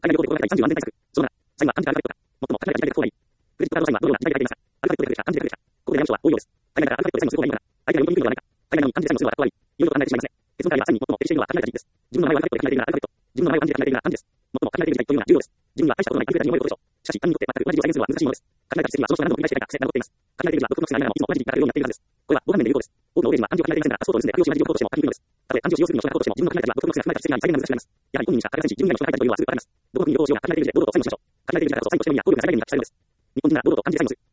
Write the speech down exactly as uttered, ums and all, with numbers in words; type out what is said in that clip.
海外旅行で心がけたいさんじゅう安全対策。そのなな、社員は安全からアルファベットか。最も簡単な理解ができた方がいい。クレジットカード社員はどのような理解ができますか。アルファベットでした。安全でした。ここで悩む人は多いようです。海外からアルファベットでサインをする方がいいのかな。相手が読みにくいのではないか。海外なのに漢字でサインをするのはかっこ悪い。いろいろと考えてしまいますね。結論から言えばサインに最も適しているのは限られた人物です。自分の名前はアルファベットで決められているならアルファベット。自分の名前は漢字で決められているなら漢字です。最も限られているというのが重要です。自分には大したことのない空気が日本語でしょう。しかし、他人にとって全く同じ字を再現するのは難しいものです。限られた実績はその人が何度も繰り返していないか癖が残っています。限られた字は独特の癖がないままいつも同じ字になるようになっているはずです。これはご画面で見るようです。多くの欧米人は漢字を決められていませんが、パスポートを盗んで悪用し同じ字を書こうとしても書きにくいのです。たとえ漢字を使用するのを小学校としても自分の書き慣れた字は独特の癖が含まれた実績がない再現が難しくなります。やはり本人にしか書けませんし、自分以外の人が書いたというのはすぐわかります。どこに旅行をしようが限られた字で堂々とサインをしましょう。限られた字だからこそサインとしてのみや効力が最大限に発揮されるのです。日本人が堂々と漢字でサインをする。